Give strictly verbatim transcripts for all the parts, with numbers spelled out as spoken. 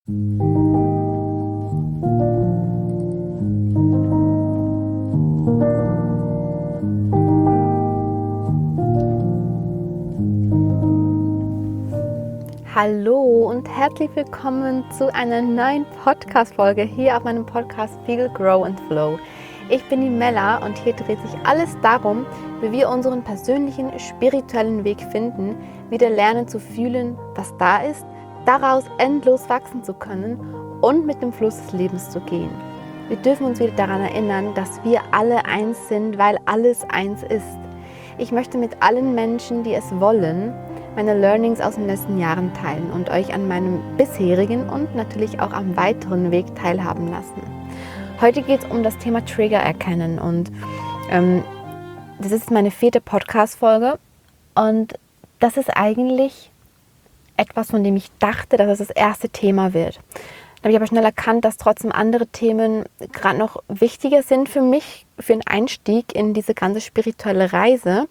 Hallo und herzlich willkommen zu einer neuen Podcast-Folge hier auf meinem Podcast Feel, Grow and Flow. Ich bin die Mella und hier dreht sich alles darum, wie wir unseren persönlichen spirituellen Weg finden, wieder lernen zu fühlen, was da ist, daraus endlos wachsen zu können und mit dem Fluss des Lebens zu gehen. Wir dürfen uns wieder daran erinnern, dass wir alle eins sind, weil alles eins ist. Ich möchte mit allen Menschen, die es wollen, meine Learnings aus den letzten Jahren teilen und euch an meinem bisherigen und natürlich auch am weiteren Weg teilhaben lassen. Heute geht es um das Thema Trigger erkennen und ähm, das ist meine vierte Podcast-Folge und das ist eigentlich etwas, von dem ich dachte, dass es das erste Thema wird. Dann habe ich aber schnell erkannt, dass trotzdem andere Themen gerade noch wichtiger sind für mich, für den Einstieg in diese ganze spirituelle Reise.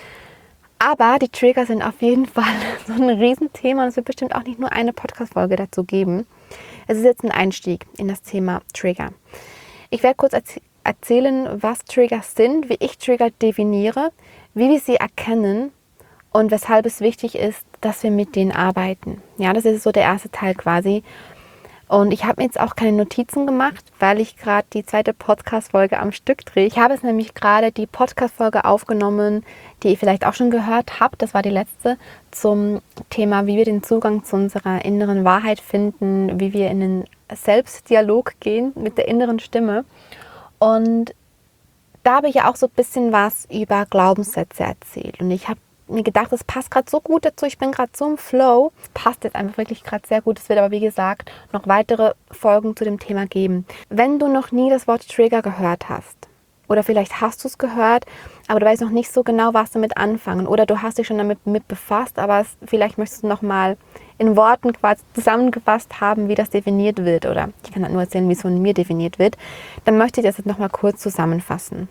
Aber die Trigger sind auf jeden Fall so ein Riesenthema und es wird bestimmt auch nicht nur eine Podcast-Folge dazu geben. Es ist jetzt ein Einstieg in das Thema Trigger. Ich werde kurz erz- erzählen, was Trigger sind, wie ich Trigger definiere, wie wir sie erkennen und weshalb es wichtig ist, dass wir mit denen arbeiten. Ja, das ist so der erste Teil quasi. Und ich habe mir jetzt auch keine Notizen gemacht, weil ich gerade die zweite Podcast-Folge am Stück drehe. Ich habe es nämlich gerade die Podcast-Folge aufgenommen, die ihr vielleicht auch schon gehört habt. Das war die letzte zum Thema, wie wir den Zugang zu unserer inneren Wahrheit finden, wie wir in den Selbstdialog gehen mit der inneren Stimme. Und da habe ich ja auch so ein bisschen was über Glaubenssätze erzählt. Und ich habe mir gedacht, das passt gerade so gut dazu, ich bin gerade so im Flow. Es passt jetzt einfach wirklich gerade sehr gut. Es wird aber, wie gesagt, noch weitere Folgen zu dem Thema geben. Wenn du noch nie das Wort Trigger gehört hast, oder vielleicht hast du es gehört, aber du weißt noch nicht so genau, was damit anfangen, oder du hast dich schon damit mit befasst, aber es, vielleicht möchtest du nochmal in Worten quasi zusammengefasst haben, wie das definiert wird, oder ich kann halt nur erzählen, wie es von mir definiert wird, dann möchte ich das jetzt nochmal kurz zusammenfassen.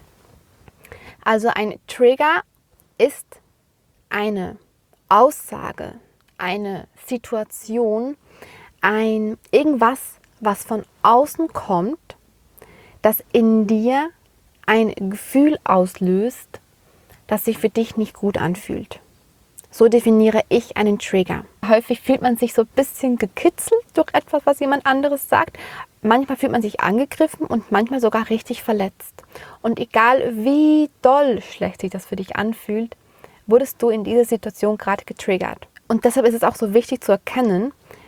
Also ein Trigger ist eine Aussage, eine Situation, ein irgendwas, was von außen kommt, das in dir ein Gefühl auslöst, das sich für dich nicht gut anfühlt. So definiere ich einen Trigger. Häufig fühlt man sich so ein bisschen gekitzelt durch etwas, was jemand anderes sagt. Manchmal fühlt man sich angegriffen und manchmal sogar richtig verletzt. Und egal wie doll schlecht sich das für dich anfühlt, wurdest du in dieser Situation gerade getriggert. Und deshalb ist es auch so wichtig zu erkennen,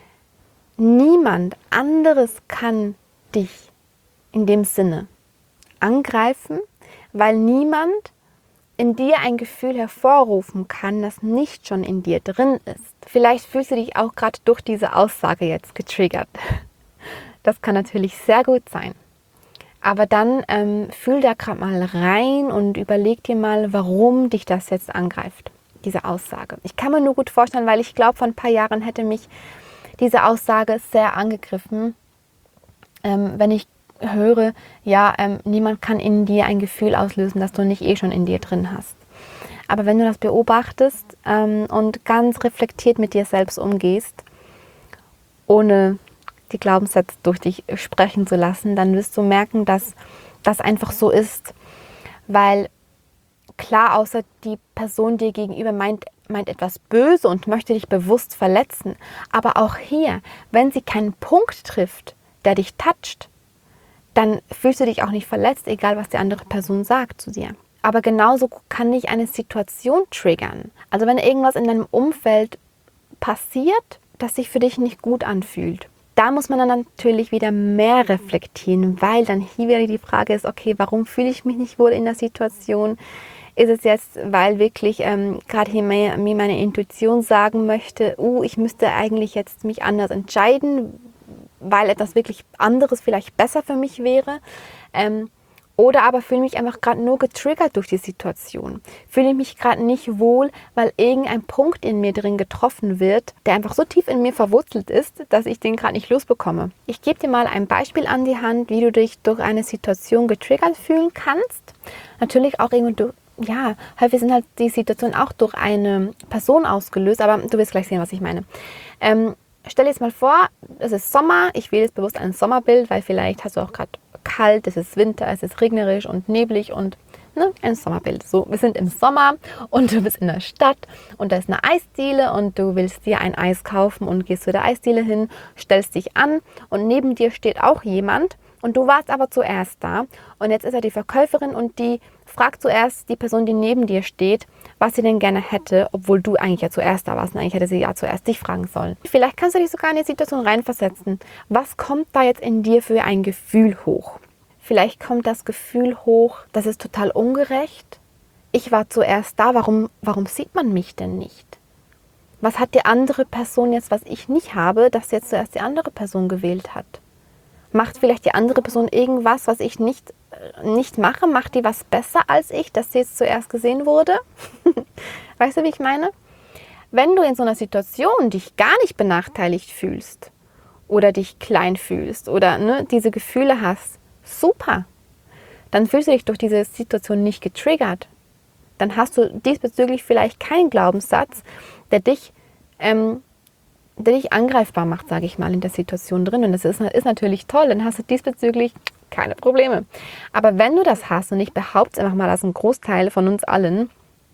niemand anderes kann dich in dem Sinne angreifen, weil niemand in dir ein Gefühl hervorrufen kann, das nicht schon in dir drin ist. Vielleicht fühlst du dich auch gerade durch diese Aussage jetzt getriggert. Das kann natürlich sehr gut sein. Aber dann ähm, fühl da gerade mal rein und überleg dir mal, warum dich das jetzt angreift, diese Aussage. Ich kann mir nur gut vorstellen, weil ich glaube, vor ein paar Jahren hätte mich diese Aussage sehr angegriffen, ähm, wenn ich höre, ja, ähm, niemand kann in dir ein Gefühl auslösen, das du nicht eh schon in dir drin hast. Aber wenn du das beobachtest ähm, und ganz reflektiert mit dir selbst umgehst, ohne die Glaubenssätze durch dich sprechen zu lassen, dann wirst du merken, dass das einfach so ist. Weil klar, außer die Person dir gegenüber meint, meint etwas böse und möchte dich bewusst verletzen. Aber auch hier, wenn sie keinen Punkt trifft, der dich toucht, dann fühlst du dich auch nicht verletzt, egal was die andere Person sagt zu dir. Aber genauso kann dich eine Situation triggern. Also wenn irgendwas in deinem Umfeld passiert, das sich für dich nicht gut anfühlt, da muss man dann natürlich wieder mehr reflektieren, weil dann hier wieder die Frage ist, okay, warum fühle ich mich nicht wohl in der Situation? Ist es jetzt, weil wirklich ähm, gerade hier mir, mir meine Intuition sagen möchte, uh, ich müsste eigentlich jetzt mich anders entscheiden, weil etwas wirklich anderes vielleicht besser für mich wäre? Ähm, Oder aber fühle mich einfach gerade nur getriggert durch die Situation. Fühle ich mich gerade nicht wohl, weil irgendein Punkt in mir drin getroffen wird, der einfach so tief in mir verwurzelt ist, dass ich den gerade nicht losbekomme. Ich gebe dir mal ein Beispiel an die Hand, wie du dich durch eine Situation getriggert fühlen kannst. Natürlich auch irgendwo, ja, häufig sind halt die Situationen auch durch eine Person ausgelöst, aber du wirst gleich sehen, was ich meine. Ähm, stell dir jetzt mal vor, es ist Sommer, ich wähle jetzt bewusst ein Sommerbild, weil vielleicht hast du auch gerade kalt, es ist Winter, es ist regnerisch und neblig und ne, ein Sommerbild. So, wir sind im Sommer und du bist in der Stadt und da ist eine Eisdiele und du willst dir ein Eis kaufen und gehst zu der Eisdiele hin, stellst dich an und neben dir steht auch jemand und du warst aber zuerst da und jetzt ist er die Verkäuferin und die fragt zuerst die Person, die neben dir steht, was sie denn gerne hätte, obwohl du eigentlich ja zuerst da warst und eigentlich hätte sie ja zuerst dich fragen sollen. Vielleicht kannst du dich sogar in die Situation reinversetzen. Was kommt da jetzt in dir für ein Gefühl hoch? Vielleicht kommt das Gefühl hoch, das ist total ungerecht. Ich war zuerst da, warum, warum sieht man mich denn nicht? Was hat die andere Person jetzt, was ich nicht habe, dass jetzt zuerst die andere Person gewählt hat? Macht vielleicht die andere Person irgendwas, was ich nicht, nicht mache? Macht die was besser als ich, dass sie jetzt zuerst gesehen wurde? Weißt du, wie ich meine? Wenn du in so einer Situation dich gar nicht benachteiligt fühlst oder dich klein fühlst oder ne, diese Gefühle hast, super. Dann fühlst du dich durch diese Situation nicht getriggert. Dann hast du diesbezüglich vielleicht keinen Glaubenssatz, der dich, ähm, der dich angreifbar macht, sage ich mal, in der Situation drin. Und das ist, ist natürlich toll, dann hast du diesbezüglich keine Probleme. Aber wenn du das hast, und ich behaupte einfach mal, dass ein Großteil von uns allen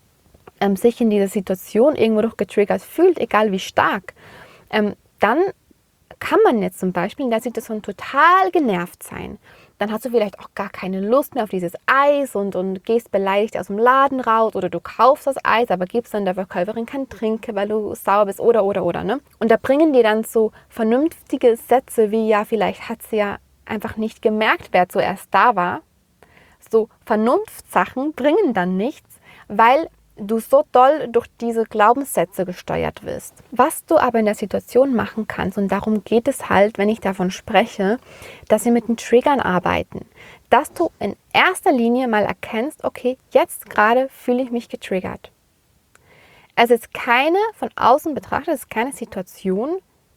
ähm, sich in dieser Situation irgendwo doch getriggert fühlt, egal wie stark, ähm, dann kann man jetzt zum Beispiel in der Situation total genervt sein. Dann hast du vielleicht auch gar keine Lust mehr auf dieses Eis und, und gehst beleidigt aus dem Laden raus oder du kaufst das Eis, aber gibst dann der Verkäuferin kein Trinken, weil du sauer bist oder, oder, oder. Ne? Und da bringen dir dann so vernünftige Sätze wie, ja, vielleicht hat sie ja einfach nicht gemerkt, wer zuerst da war. So Vernunftssachen bringen dann nichts, weil du so doll durch diese Glaubenssätze gesteuert wirst. Was du aber in der Situation machen kannst, und darum geht es halt, wenn ich davon spreche, dass wir mit den Triggern arbeiten. Dass du in erster Linie mal erkennst, okay, jetzt gerade fühle ich mich getriggert. Es ist keine, von außen betrachtet, es ist keine Situation,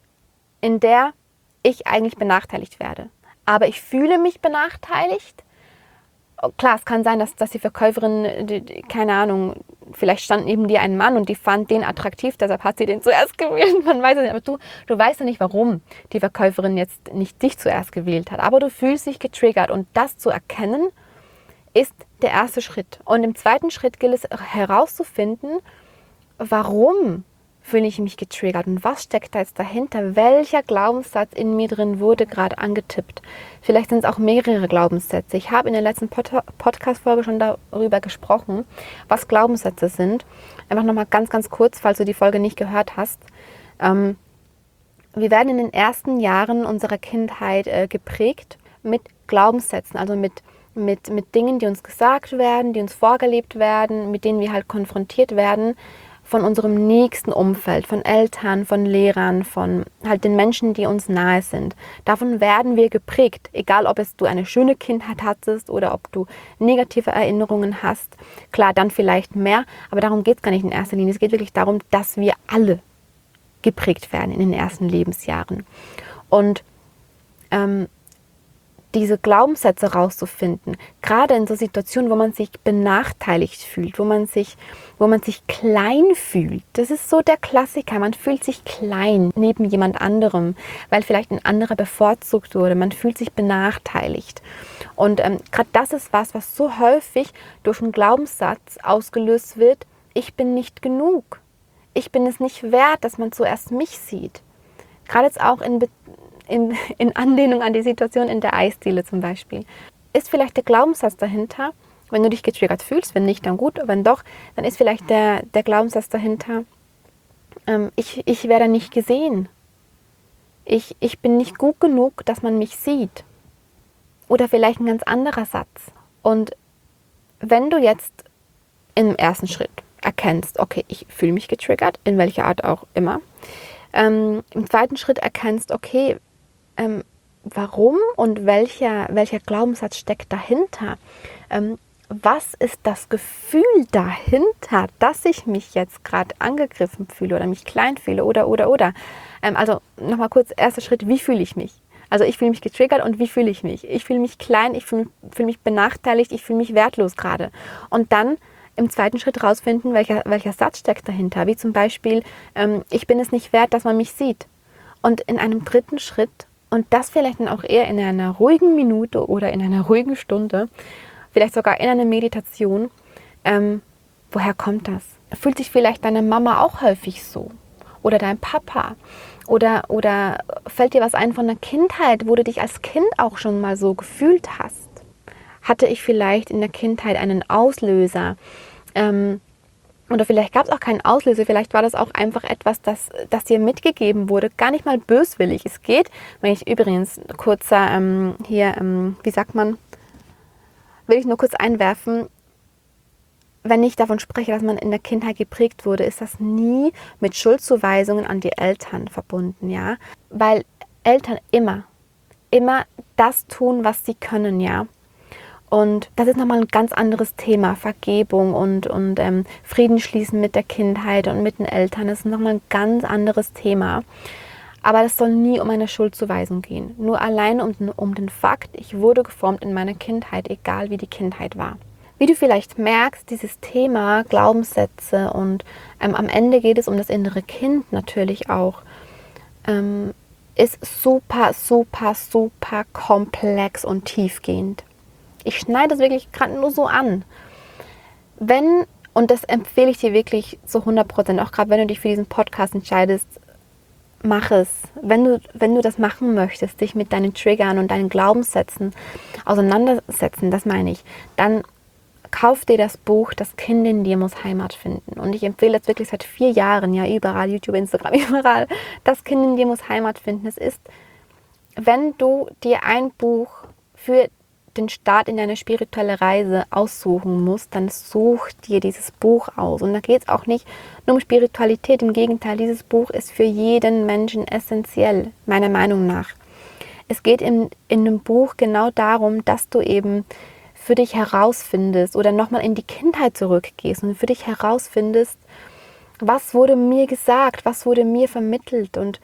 in der ich eigentlich benachteiligt werde. Aber ich fühle mich benachteiligt. Klar, es kann sein, dass, dass die Verkäuferin, die, die, keine Ahnung, vielleicht stand neben dir ein Mann und die fand den attraktiv, deshalb hat sie den zuerst gewählt. Man weiß es nicht, aber du, du weißt ja nicht, warum die Verkäuferin jetzt nicht dich zuerst gewählt hat. Aber du fühlst dich getriggert und das zu erkennen, ist der erste Schritt. Und im zweiten Schritt gilt es herauszufinden, warum fühle ich mich getriggert und was steckt da jetzt dahinter? Welcher Glaubenssatz in mir drin wurde gerade angetippt? Vielleicht sind es auch mehrere Glaubenssätze. Ich habe in der letzten Pod- Podcast-Folge schon darüber gesprochen, was Glaubenssätze sind. Einfach nochmal ganz, ganz kurz, falls du die Folge nicht gehört hast. Ähm, wir werden in den ersten Jahren unserer Kindheit äh, geprägt mit Glaubenssätzen, also mit mit, mit Dingen, die uns gesagt werden, die uns vorgelebt werden, mit denen wir halt konfrontiert werden, von unserem nächsten Umfeld, von Eltern, von Lehrern, von halt den Menschen, die uns nahe sind. Davon werden wir geprägt, egal ob es du eine schöne Kindheit hattest oder ob du negative Erinnerungen hast. Klar, dann vielleicht mehr, aber darum geht es gar nicht in erster Linie. Es geht wirklich darum, dass wir alle geprägt werden in den ersten Lebensjahren. Und ähm, diese Glaubenssätze rauszufinden, gerade in so Situationen, wo man sich benachteiligt fühlt, wo man sich, wo man sich klein fühlt. Das ist so der Klassiker, man fühlt sich klein neben jemand anderem, weil vielleicht ein anderer bevorzugt wurde, man fühlt sich benachteiligt. Und ähm, gerade das ist was, was so häufig durch einen Glaubenssatz ausgelöst wird, ich bin nicht genug, ich bin es nicht wert, dass man zuerst mich sieht. Gerade jetzt auch in Be- In, in Anlehnung an die Situation in der Eisdiele zum Beispiel. Ist vielleicht der Glaubenssatz dahinter, wenn du dich getriggert fühlst, wenn nicht, dann gut, wenn doch, dann ist vielleicht der, der Glaubenssatz dahinter, ähm, ich, ich werde nicht gesehen. Ich, ich bin nicht gut genug, dass man mich sieht. Oder vielleicht ein ganz anderer Satz. Und wenn du jetzt im ersten Schritt erkennst, okay, ich fühle mich getriggert, in welcher Art auch immer, ähm, im zweiten Schritt erkennst, okay, Ähm, warum und welcher, welcher Glaubenssatz steckt dahinter? Ähm, was ist das Gefühl dahinter, dass ich mich jetzt gerade angegriffen fühle oder mich klein fühle oder, oder, oder? Ähm, also nochmal kurz, erster Schritt, wie fühle ich mich? Also ich fühle mich getriggert und wie fühle ich mich? Ich fühle mich klein, ich fühle, fühle mich benachteiligt, ich fühle mich wertlos gerade. Und dann im zweiten Schritt rausfinden, welcher, welcher Satz steckt dahinter. Wie zum Beispiel, ähm, ich bin es nicht wert, dass man mich sieht. Und in einem dritten Schritt, und das vielleicht dann auch eher in einer ruhigen Minute oder in einer ruhigen Stunde, vielleicht sogar in einer Meditation, ähm, woher kommt das? Fühlt sich vielleicht deine Mama auch häufig so? Oder dein Papa? Oder, oder fällt dir was ein von der Kindheit, wo du dich als Kind auch schon mal so gefühlt hast? Hatte ich vielleicht in der Kindheit einen Auslöser? Ähm, oder vielleicht gab es auch keinen Auslöser, vielleicht war das auch einfach etwas, das, das dir mitgegeben wurde, gar nicht mal böswillig. Es geht, wenn ich übrigens kurzer ähm, hier, ähm, wie sagt man, will ich nur kurz einwerfen, wenn ich davon spreche, dass man in der Kindheit geprägt wurde, ist das nie mit Schuldzuweisungen an die Eltern verbunden, ja, weil Eltern immer, immer das tun, was sie können, ja. Und das ist nochmal ein ganz anderes Thema, Vergebung und, und ähm, Frieden schließen mit der Kindheit und mit den Eltern. Das ist nochmal ein ganz anderes Thema. Aber es soll nie um eine Schuldzuweisung gehen. Nur allein um, um den Fakt, ich wurde geformt in meiner Kindheit, egal wie die Kindheit war. Wie du vielleicht merkst, dieses Thema Glaubenssätze und ähm, am Ende geht es um das innere Kind natürlich auch, ähm, ist super, super, super komplex und tiefgehend. Ich schneide das wirklich gerade nur so an. Wenn, und das empfehle ich dir wirklich zu hundert Prozent, auch gerade wenn du dich für diesen Podcast entscheidest, mach es. Wenn du, wenn du das machen möchtest, dich mit deinen Triggern und deinen Glaubenssätzen auseinandersetzen, das meine ich, dann kauf dir das Buch Das Kind in dir muss Heimat finden. Und ich empfehle das wirklich seit vier Jahren, ja überall, YouTube, Instagram, überall, Das Kind in dir muss Heimat finden. Es ist, wenn du dir ein Buch für den Start in deine spirituelle Reise aussuchen musst, dann such dir dieses Buch aus. Und da geht es auch nicht nur um Spiritualität, im Gegenteil, dieses Buch ist für jeden Menschen essentiell, meiner Meinung nach. Es geht in, in dem Buch genau darum, dass du eben für dich herausfindest oder nochmal in die Kindheit zurückgehst und für dich herausfindest, was wurde mir gesagt, was wurde mir vermittelt, und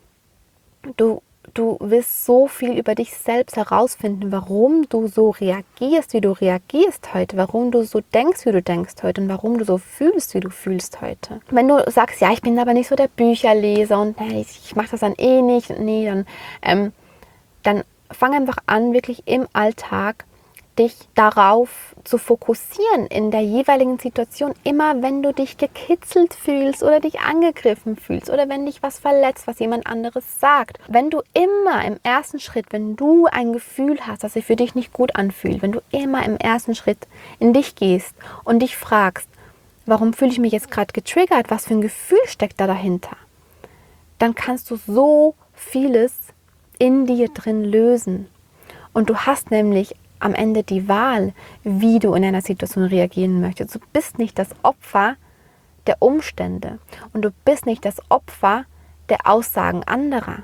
du Du wirst so viel über dich selbst herausfinden, warum du so reagierst, wie du reagierst heute, warum du so denkst, wie du denkst heute und warum du so fühlst, wie du fühlst heute. Wenn du sagst, ja, ich bin aber nicht so der Bücherleser und nee, ich mache das dann eh nicht, nee, dann, ähm, dann fang einfach an, wirklich im Alltag dich darauf zu fokussieren in der jeweiligen Situation, immer wenn du dich gekitzelt fühlst oder dich angegriffen fühlst oder wenn dich was verletzt, was jemand anderes sagt. Wenn du immer im ersten Schritt, wenn du ein Gefühl hast, das sich für dich nicht gut anfühlt, wenn du immer im ersten Schritt in dich gehst und dich fragst, warum fühle ich mich jetzt gerade getriggert, was für ein Gefühl steckt da dahinter, dann kannst du so vieles in dir drin lösen. Und du hast nämlich am Ende die Wahl, wie du in einer Situation reagieren möchtest. Du bist nicht das Opfer der Umstände und du bist nicht das Opfer der Aussagen anderer.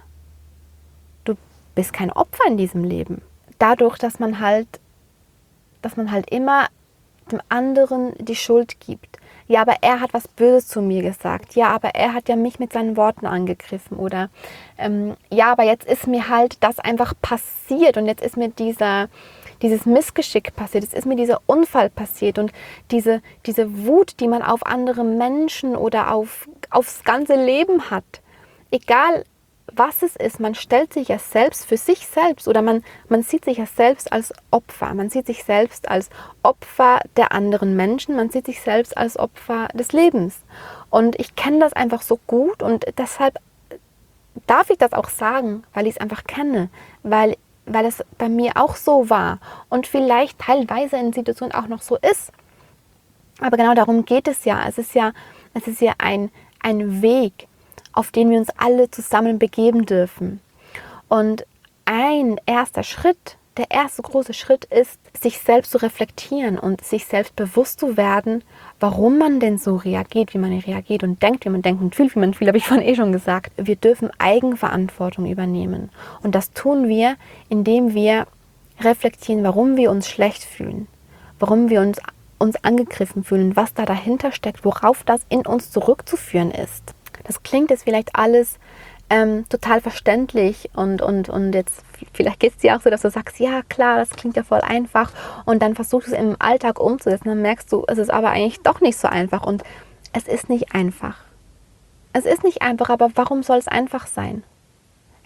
Du bist kein Opfer in diesem Leben. Dadurch, dass man halt, dass man halt immer dem anderen die Schuld gibt. Ja, aber er hat was Böses zu mir gesagt. Ja, aber er hat ja mich mit seinen Worten angegriffen. Oder ähm, ja, aber jetzt ist mir halt das einfach passiert und jetzt ist mir dieser dieses Missgeschick passiert, es ist mir dieser Unfall passiert und diese, diese Wut, die man auf andere Menschen oder auf, aufs ganze Leben hat, egal was es ist, man stellt sich ja selbst für sich selbst oder man, man sieht sich ja selbst als Opfer, man sieht sich selbst als Opfer der anderen Menschen, man sieht sich selbst als Opfer des Lebens. Und ich kenne das einfach so gut und deshalb darf ich das auch sagen, weil ich es einfach kenne, weil weil es bei mir auch so war und vielleicht teilweise in Situationen auch noch so ist. Aber genau darum geht es ja. Es ist ja, es ist ja ein, ein Weg, auf den wir uns alle zusammen begeben dürfen. Und ein erster Schritt, der erste große Schritt ist, sich selbst zu reflektieren und sich selbst bewusst zu werden, warum man denn so reagiert, wie man reagiert und denkt, wie man denkt und fühlt, wie man fühlt, habe ich vorhin eh schon gesagt. Wir dürfen Eigenverantwortung übernehmen. Und das tun wir, indem wir reflektieren, warum wir uns schlecht fühlen, warum wir uns, uns angegriffen fühlen, was da dahinter steckt, worauf das in uns zurückzuführen ist. Das klingt jetzt vielleicht alles ähm, total verständlich und, und, und jetzt vielleicht geht es dir auch so, dass du sagst, ja klar, das klingt ja voll einfach und dann versuchst du es im Alltag umzusetzen, dann merkst du, es ist aber eigentlich doch nicht so einfach und es ist nicht einfach. Es ist nicht einfach, aber warum soll es einfach sein?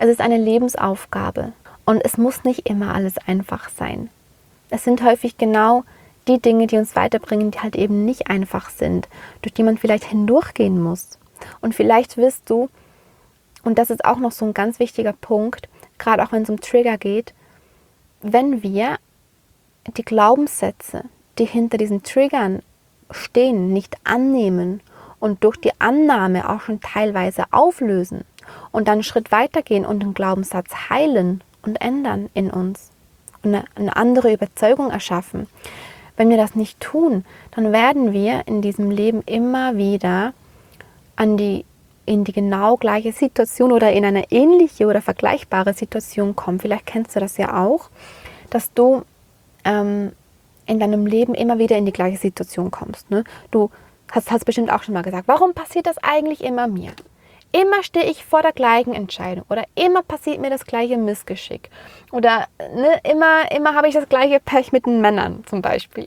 Es ist eine Lebensaufgabe und es muss nicht immer alles einfach sein. Es sind häufig genau die Dinge, die uns weiterbringen, die halt eben nicht einfach sind, durch die man vielleicht hindurchgehen muss. Und vielleicht wirst du, und das ist auch noch so ein ganz wichtiger Punkt, gerade auch wenn es um Trigger geht, wenn wir die Glaubenssätze, die hinter diesen Triggern stehen, nicht annehmen und durch die Annahme auch schon teilweise auflösen und dann einen Schritt weitergehen und den Glaubenssatz heilen und ändern in uns und eine, eine andere Überzeugung erschaffen. Wenn wir das nicht tun, dann werden wir in diesem Leben immer wieder an die, in die genau gleiche Situation oder in eine ähnliche oder vergleichbare Situation kommen. Vielleicht kennst du das ja auch, dass du ähm, in deinem Leben immer wieder in die gleiche Situation kommst. Ne? Du hast, hast bestimmt auch schon mal gesagt, warum passiert das eigentlich immer mir? Immer stehe ich vor der gleichen Entscheidung oder immer passiert mir das gleiche Missgeschick oder ne, immer, immer habe ich das gleiche Pech mit den Männern zum Beispiel.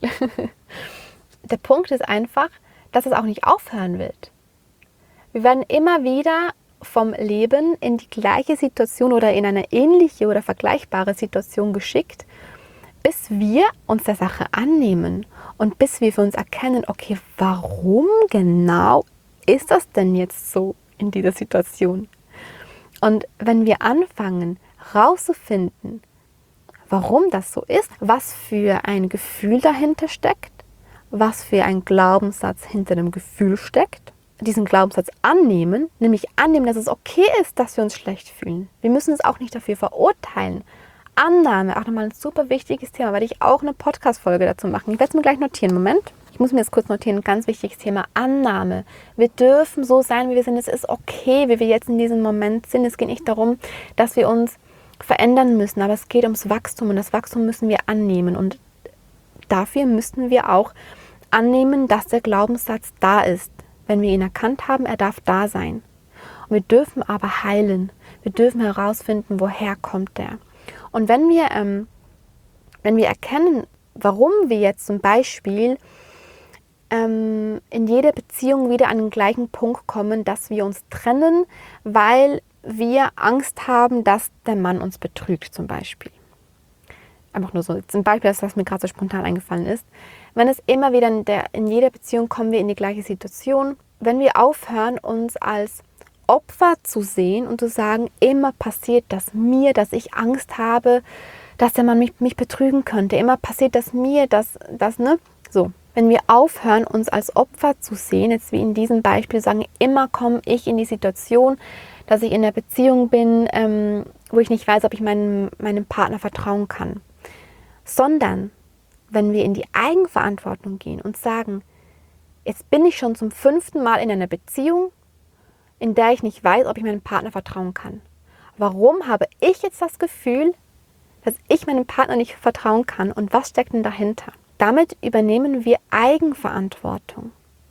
Der Punkt ist einfach, dass es auch nicht aufhören wird. Wir werden immer wieder vom Leben in die gleiche Situation oder in eine ähnliche oder vergleichbare Situation geschickt, bis wir uns der Sache annehmen und bis wir für uns erkennen, okay, warum genau ist das denn jetzt so in dieser Situation? Und wenn wir anfangen, rauszufinden, warum das so ist, was für ein Gefühl dahinter steckt, was für ein Glaubenssatz hinter dem Gefühl steckt, diesen Glaubenssatz annehmen, nämlich annehmen, dass es okay ist, dass wir uns schlecht fühlen. Wir müssen es auch nicht dafür verurteilen. Annahme, auch nochmal ein super wichtiges Thema, werde ich auch eine Podcast-Folge dazu machen. Ich werde es mir gleich notieren. Moment. Ich muss mir jetzt kurz notieren, ein ganz wichtiges Thema, Annahme. Wir dürfen so sein, wie wir sind. Es ist okay, wie wir jetzt in diesem Moment sind. Es geht nicht darum, dass wir uns verändern müssen, aber es geht ums Wachstum und das Wachstum müssen wir annehmen. Und dafür müssten wir auch annehmen, dass der Glaubenssatz da ist. Wenn wir ihn erkannt haben, er darf da sein. Und wir dürfen aber heilen. Wir dürfen herausfinden, woher kommt der. Und wenn wir, ähm, wenn wir erkennen, warum wir jetzt zum Beispiel ähm, in jeder Beziehung wieder an den gleichen Punkt kommen, dass wir uns trennen, weil wir Angst haben, dass der Mann uns betrügt zum Beispiel. Einfach nur so zum Beispiel, das, was mir gerade so spontan eingefallen ist. Wenn es immer wieder in, der, in jeder Beziehung kommen wir in die gleiche Situation, wenn wir aufhören, uns als Opfer zu sehen und zu sagen, immer passiert das mir, dass ich Angst habe, dass der Mann mich, mich betrügen könnte. Immer passiert das mir, dass das, ne? So. Wenn wir aufhören, uns als Opfer zu sehen, jetzt wie in diesem Beispiel sagen, immer komme ich in die Situation, dass ich in einer Beziehung bin, ähm, wo ich nicht weiß, ob ich meinem, meinem Partner vertrauen kann. Sondern, wenn wir in die Eigenverantwortung gehen und sagen, jetzt bin ich schon zum fünften Mal in einer Beziehung, in der ich nicht weiß, ob ich meinem Partner vertrauen kann. Warum habe ich jetzt das Gefühl, dass ich meinem Partner nicht vertrauen kann und was steckt denn dahinter? Damit übernehmen wir Eigenverantwortung.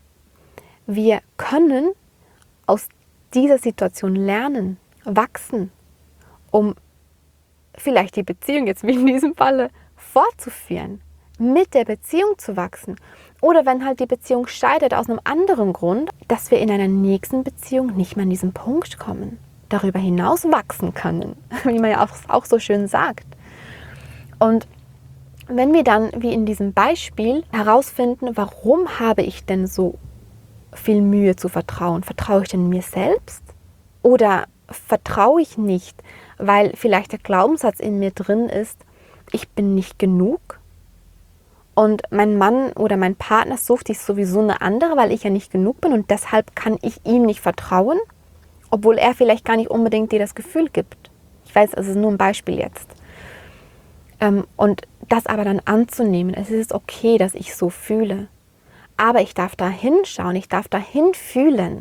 Wir können aus dieser Situation lernen, wachsen, um vielleicht die Beziehung jetzt wie in diesem Falle fortzuführen, mit der Beziehung zu wachsen. Oder wenn halt die Beziehung scheitert aus einem anderen Grund, dass wir in einer nächsten Beziehung nicht mehr an diesen Punkt kommen, darüber hinaus wachsen können, wie man ja auch, auch so schön sagt. Und wenn wir dann, wie in diesem Beispiel, herausfinden, warum habe ich denn so viel Mühe zu vertrauen? Vertraue ich denn mir selbst? Oder vertraue ich nicht, weil vielleicht der Glaubenssatz in mir drin ist, ich bin nicht genug? Und mein Mann oder mein Partner sucht sich sowieso eine andere, weil ich ja nicht genug bin und deshalb kann ich ihm nicht vertrauen, obwohl er vielleicht gar nicht unbedingt dir das Gefühl gibt. Ich weiß, es ist nur ein Beispiel jetzt. Ähm, und das aber dann anzunehmen, es ist okay, dass ich so fühle. Aber ich darf da hinschauen, ich darf da hinfühlen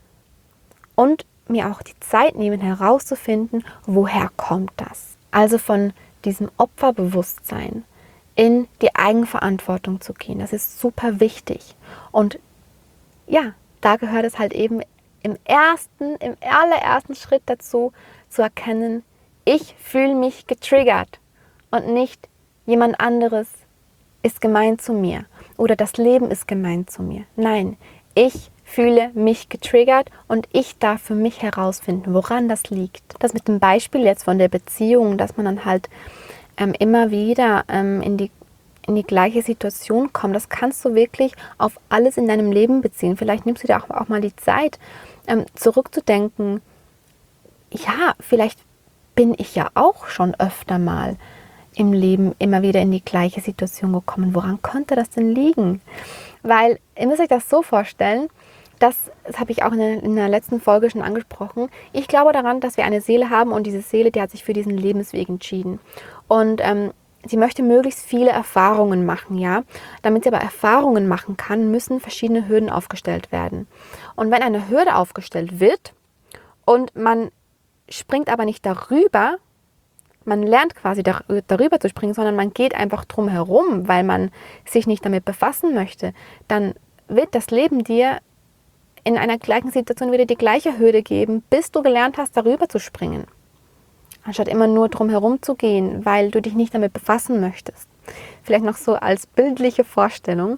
und mir auch die Zeit nehmen, herauszufinden, woher kommt das. Also von diesem Opferbewusstsein in die Eigenverantwortung zu gehen. Das ist super wichtig. Und ja, da gehört es halt eben im ersten, im allerersten Schritt dazu, zu erkennen, ich fühle mich getriggert und nicht jemand anderes ist gemein zu mir oder das Leben ist gemein zu mir. Nein, ich fühle mich getriggert und ich darf für mich herausfinden, woran das liegt. Das mit dem Beispiel jetzt von der Beziehung, dass man dann halt ähm, immer wieder ähm, in die in die gleiche Situation kommt, das kannst du wirklich auf alles in deinem Leben beziehen. Vielleicht nimmst du dir auch, auch mal die Zeit, ähm, zurückzudenken, ja, vielleicht bin ich ja auch schon öfter mal im Leben immer wieder in die gleiche Situation gekommen. Woran könnte das denn liegen? Weil, ihr müsst euch das so vorstellen, das, das habe ich auch in der, in der letzten Folge schon angesprochen, ich glaube daran, dass wir eine Seele haben und diese Seele, die hat sich für diesen Lebensweg entschieden. Und ähm, sie möchte möglichst viele Erfahrungen machen, ja. Damit sie aber Erfahrungen machen kann, müssen verschiedene Hürden aufgestellt werden. Und wenn eine Hürde aufgestellt wird und man springt aber nicht darüber, man lernt quasi dar- darüber zu springen, sondern man geht einfach drum herum, weil man sich nicht damit befassen möchte, dann wird das Leben dir in einer gleichen Situation wieder die gleiche Hürde geben, bis du gelernt hast, darüber zu springen. Anstatt immer nur drum herum zu gehen, weil du dich nicht damit befassen möchtest. Vielleicht noch so als bildliche Vorstellung.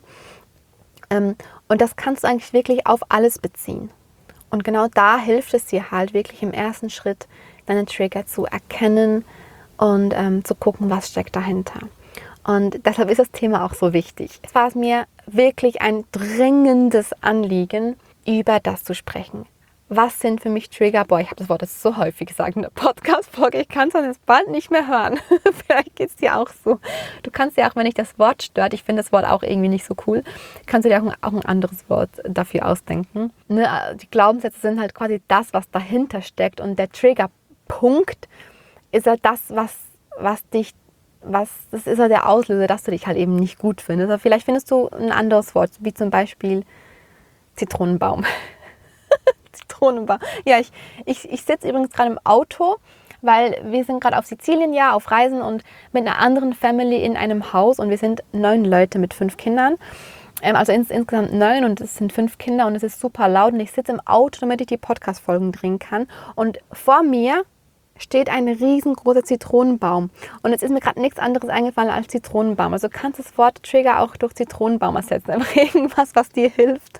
Und das kannst du eigentlich wirklich auf alles beziehen. Und genau da hilft es dir halt wirklich im ersten Schritt, deine Trigger zu erkennen und ähm, zu gucken, was steckt dahinter. Und deshalb ist das Thema auch so wichtig. Es war es mir wirklich ein dringendes Anliegen, über das zu sprechen. Was sind für mich Trigger? Boah, ich habe das Wort jetzt so häufig gesagt in der Podcast-Folge. Ich kann es dann jetzt bald nicht mehr hören. Vielleicht geht es dir auch so. Du kannst ja auch, wenn dich das Wort stört, ich finde das Wort auch irgendwie nicht so cool, kannst du dir auch ein, auch ein anderes Wort dafür ausdenken. Ne? Die Glaubenssätze sind halt quasi das, was dahinter steckt. Und der Triggerpunkt ist halt das, was, was dich, was, das ist halt der Auslöser, dass du dich halt eben nicht gut findest. Aber vielleicht findest du ein anderes Wort, wie zum Beispiel Zitronenbaum. Zitronenbaum. Ja, ich, ich, ich sitze übrigens gerade im Auto, weil wir sind gerade auf Sizilien, ja, auf Reisen und mit einer anderen Family in einem Haus und wir sind neun Leute mit fünf Kindern. Ähm, also ins, insgesamt neun und es sind fünf Kinder und es ist super laut und ich sitze im Auto, damit ich die Podcast-Folgen drehen kann. Und vor mir steht ein riesengroßer Zitronenbaum. Und jetzt ist mir gerade nichts anderes eingefallen als Zitronenbaum. Also du kannst das Wort Trigger auch durch Zitronenbaum ersetzen. Einfach irgendwas, was dir hilft.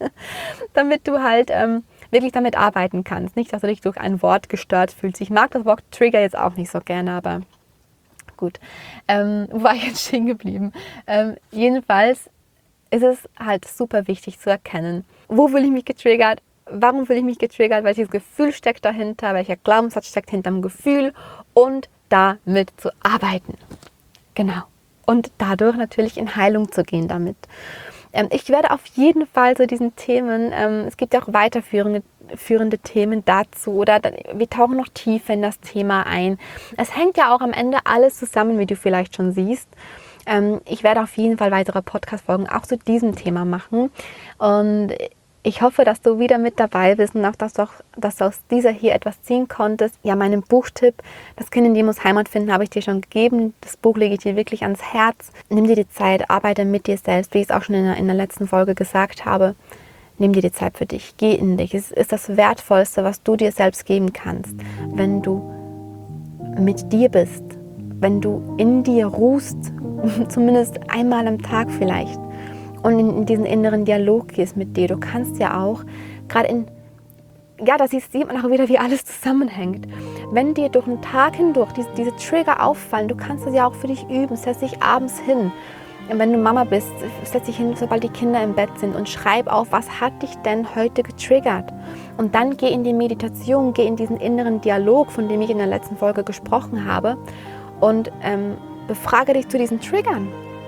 Damit du halt ähm, wirklich damit arbeiten kannst. Nicht, dass du dich durch ein Wort gestört fühlst. Ich mag das Wort Trigger jetzt auch nicht so gerne, aber gut. Ähm, wo war ich jetzt stehen geblieben? Ähm, jedenfalls ist es halt super wichtig zu erkennen, wo fühle ich mich getriggert, warum fühle ich mich getriggert, welches Gefühl steckt dahinter, welcher Glaubenssatz steckt hinter dem Gefühl und damit zu arbeiten. Genau. Und dadurch natürlich in Heilung zu gehen damit. Ähm, ich werde auf jeden Fall zu diesen Themen, ähm, es gibt ja auch weiterführende führende Themen dazu oder wir tauchen noch tiefer in das Thema ein. Es hängt ja auch am Ende alles zusammen, wie du vielleicht schon siehst. Ähm, ich werde auf jeden Fall weitere Podcast-Folgen auch zu diesem Thema machen und ich hoffe, dass du wieder mit dabei bist und auch, dass du, auch, dass du aus dieser hier etwas ziehen konntest. Ja, meinen Buchtipp, das Kind in dir muss Heimat finden, habe ich dir schon gegeben. Das Buch lege ich dir wirklich ans Herz. Nimm dir die Zeit, arbeite mit dir selbst, wie ich es auch schon in der, in der letzten Folge gesagt habe. Nimm dir die Zeit für dich, geh in dich. Es ist das Wertvollste, was du dir selbst geben kannst, wenn du mit dir bist, wenn du in dir ruhst, zumindest einmal am Tag vielleicht. Und in, in diesen inneren Dialog gehst mit dir. Du kannst ja auch, gerade in, ja, da sieht man auch wieder, wie alles zusammenhängt. Wenn dir durch den Tag hindurch diese, diese Trigger auffallen, du kannst das ja auch für dich üben. Setz dich abends hin. Und wenn du Mama bist, setz dich hin, sobald die Kinder im Bett sind und schreib auf, was hat dich denn heute getriggert? Und dann geh in die Meditation, geh in diesen inneren Dialog, von dem ich in der letzten Folge gesprochen habe und ähm, befrage dich zu diesen Triggern.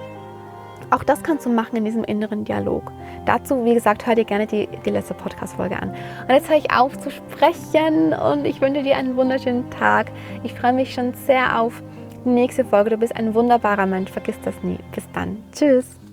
Auch das kannst du machen in diesem inneren Dialog. Dazu, wie gesagt, hör dir gerne die, die letzte Podcast-Folge an. Und jetzt höre ich auf zu sprechen und ich wünsche dir einen wunderschönen Tag. Ich freue mich schon sehr auf die nächste Folge. Du bist ein wunderbarer Mensch, vergiss das nie. Bis dann. Tschüss.